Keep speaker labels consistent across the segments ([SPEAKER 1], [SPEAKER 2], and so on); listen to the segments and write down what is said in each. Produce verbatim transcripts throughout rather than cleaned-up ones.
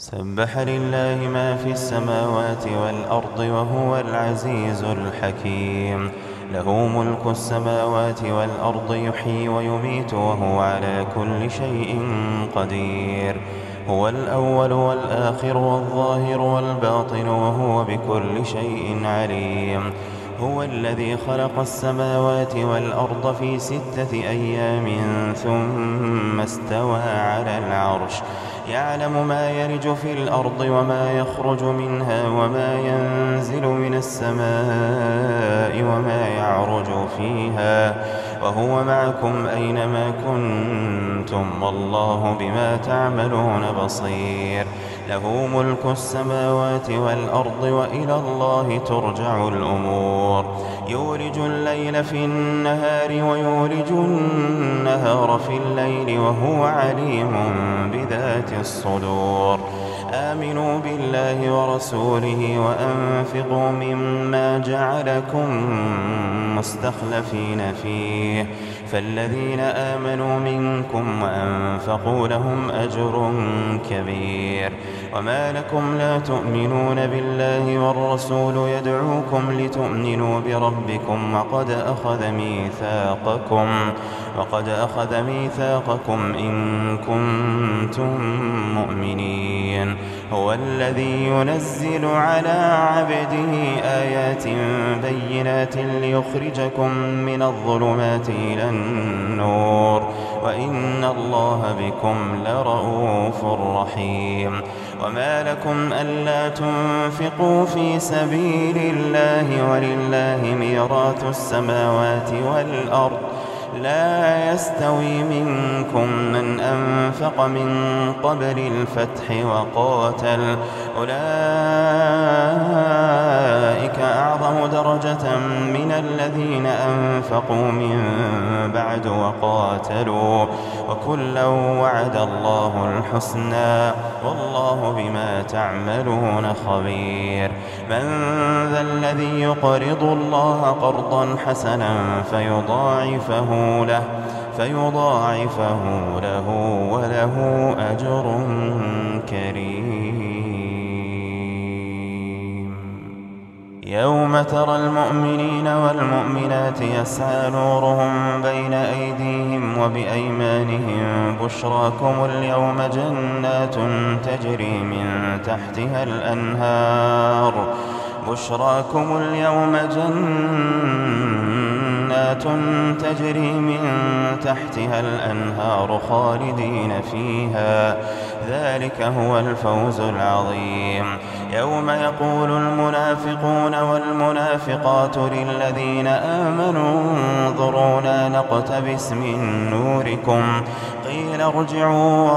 [SPEAKER 1] سبح لله ما في السماوات والأرض وهو العزيز الحكيم. له ملك السماوات والأرض يحيي ويميت وهو على كل شيء قدير. هو الأول والآخر والظاهر والباطن وهو بكل شيء عليم. هو الذي خلق السماوات والأرض في ستة أيام ثم استوى على العرش، يعلم ما يلج في الأرض وما يخرج منها وما ينزل من السماء وما يعرج فيها، وهو معكم أينما كنتم والله بما تعملون بصير. له ملك السماوات والأرض وإلى الله ترجع الأمور. يولج الليل في النهار ويولج النهار في الليل وهو عليم بذات الصدور. آمنوا بالله ورسوله وأنفقوا مما جعلكم مستخلفين فيه، فالذين آمنوا منكم وأنفقوا لهم أجر كبير. وما لكم لا تؤمنون بالله والرسول يدعوكم لتؤمنوا بربكم وقد أخذ ميثاقكم وقد أخذ ميثاقكم إن كنتم مؤمنين. هو الذي ينزل على عبده آيات بينات ليخرجكم من الظلمات إلى النور وإن الله بكم لرؤوف رحيم. وما لكم ألا تنفقوا في سبيل الله ولله ميراث السماوات والأرض، لا يستوي منكم من أنفق من قبل الفتح وقاتل، أولئك أعظم درجة من الذين أنفقوا من بعد وقاتلوا، وكلا وعد الله الحسنى والله بما تعملون خبير. من ذا الذي يقرض الله قرضا حسنا فيضاعفه له فيضاعفه له وله أجر كريم. يوم ترى المؤمنين والمؤمنات يسعى نورهم بين أيديهم وبأيمانهم بشراكم اليوم جنات تجري من تحتها الأنهار بشراكم اليوم جنات تجري من تحتها الأنهار خالدين فيها، ذلك هو الفوز العظيم. يوم يقول المنافقون والمنافقات للذين آمنوا انظرونا نقتبس من نوركم قيل ارجعوا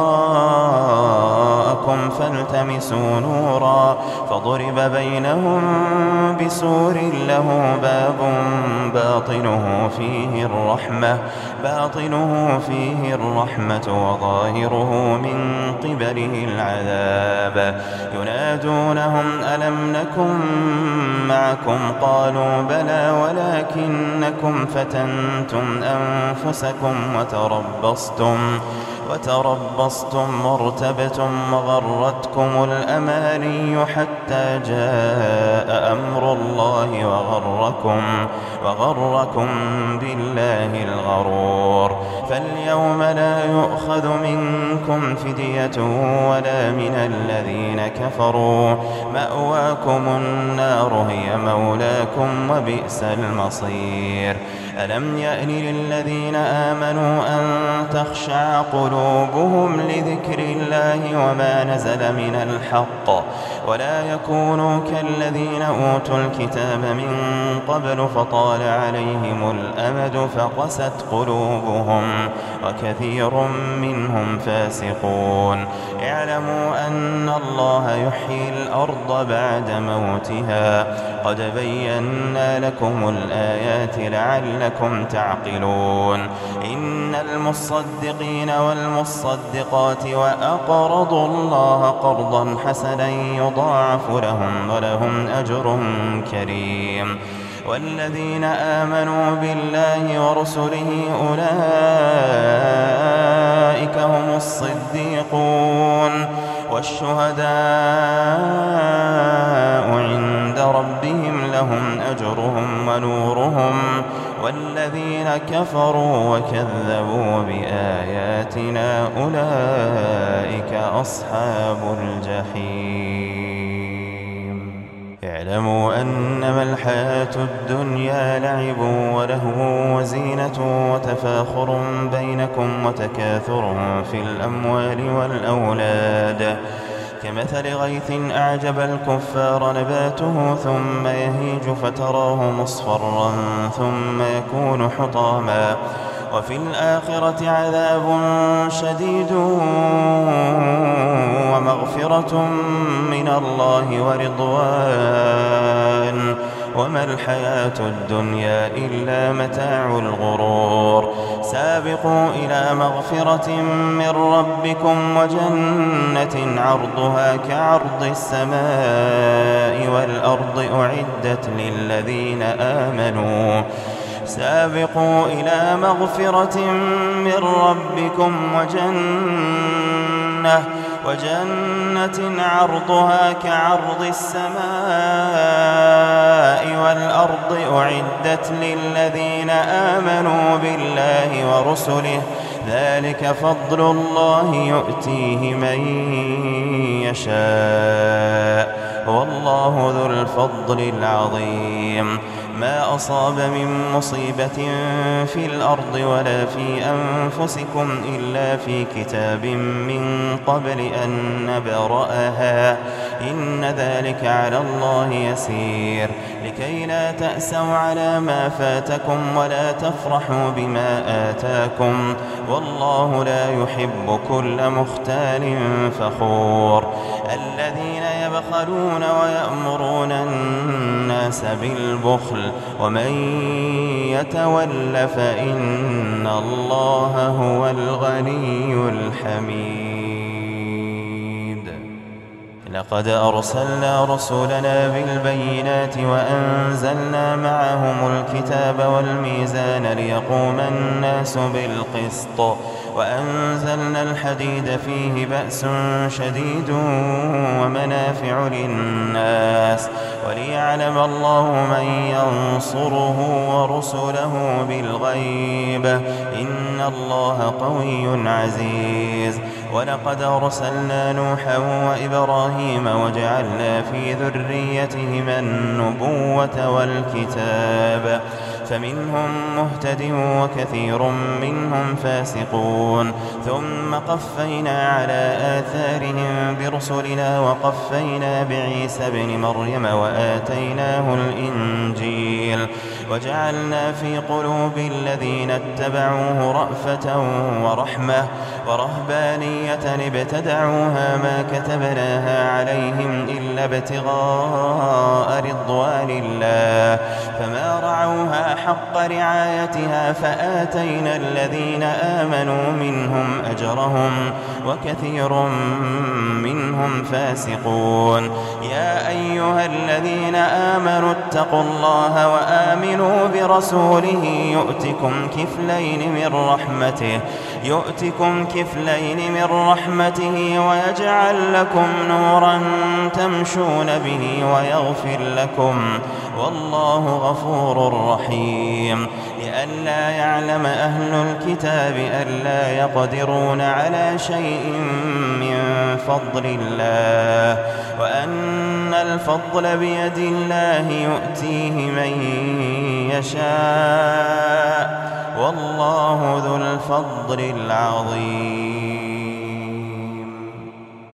[SPEAKER 1] وراءكم فالتمسوا نورا فضرب بينهم بسور له باب باطنه فيه الرحمة باطنه فيه الرحمة وظاهره من قبله العذاب. ينادونهم ألم نكن معكم قالوا بلى ولكنكم فتنتم أنفسكم وتربصتم وتربصتم وارتبتم وغرتكم الأماني حتى جاء أمر الله وغركم وغركم بالله الغرور. فاليوم لا يؤخذ منكم فدية ولا من الذين كفروا، مأواكم النار هي مولاكم وبئس المصير. ألم يأن للذين آمنوا أن تخشع قلوبهم لذكر الله وما نزل من الحق ولا يكونوا كالذين أوتوا الكتاب من قبل فطال عليهم الأمد فقست قلوبهم وكثير منهم فاسقون. اعلموا أن الله يحيي الأرض بعد موتها قد بينا لكم الآيات لعلكم تعقلون. إن المصدقين والمصدقات وأقرضوا الله قرضا حسنا يضاعف لهم ولهم أجر كريم. والذين آمنوا بالله ورسله أولئك هم الصديقون والشهداء عند ربهم لهم أجرهم ونورهم والذين كفروا وكذبوا بآياتنا أولئك أصحاب الجحيم. اعلموا أنما الحياة الدنيا لعب ولهو وزينة وتفاخر بينكم وتكاثر في الأموال والأولاد كمثل غيث أعجب الكفار نباته ثم يهيج فتراه مصفرا ثم يكون حطاما وفي الآخرة عذاب شديد ومغفرة من الله ورضوان وما الحياة الدنيا إلا متاع الغرور. سابقوا إلى مغفرة من ربكم وجنة عرضها كعرض السماء والأرض أعدت للذين آمنوا سابقوا إلى مغفرة من ربكم وجنة وجنة عرضها كعرض السماء والأرض أعدت للذين آمنوا بالله ورسله ذلك فضل الله يؤتيه من يشاء والله ذو الفضل العظيم. ما أصاب من مصيبة في الأرض ولا في أنفسكم إلا في كتاب من قبل أن نبرأها إن ذلك على الله يسير لكي لا تأسوا على ما فاتكم ولا تفرحوا بما آتاكم والله لا يحب كل مختال فخور. الذين يبخلون ويأمرون الناس بالبخل ومن يتول فإن الله هو الغني الحميد. لقد أرسلنا رسلنا بالبينات وأنزلنا معهم الكتاب والميزان ليقوم الناس بالقسط وأنزلنا الحديد فيه بأس شديد ومنافع للناس وليعلم الله من ينصره ورسله بالغيب إن الله قوي عزيز. ولقد أرسلنا نوحا وإبراهيم وجعلنا في ذريتهما النبوة والكتاب فمنهم مهتد وكثير منهم فاسقون ثم قفينا على آثارهم برسلنا وقفينا بعيسى ابن مريم وآتيناه الإنجيل وجعلنا في قلوب الذين اتبعوه رأفة ورحمة ورهبانية ابتدعوها ما كتبناها عليهم إلا ابتغاء رضوان الله فما رعوها حق رعايتها فآتينا الذين آمنوا منهم أجرهم وكثير منهم فاسقون. يا أيها الذين آمنوا اتقوا الله وآمنوا برسوله يؤتكم كفلين من رحمته يؤتكم كفلين من رحمته ويجعل لكم نورا تمشون به ويغفر لكم والله غفور رحيم. لئلا يعلم أهل الكتاب ألا يقدرون على شيء من فضل الله وأن الفضل بيد الله يؤتيه من يشاء والله ذو الفضل العظيم.